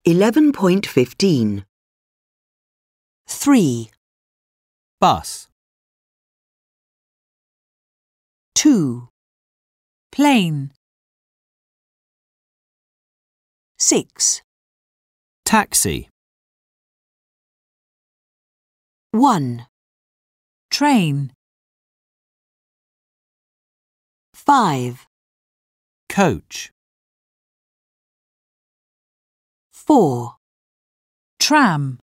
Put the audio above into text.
11.15. 3, bus, 2, plane. 6, taxi, 1, train. 5, coach, 4, tram.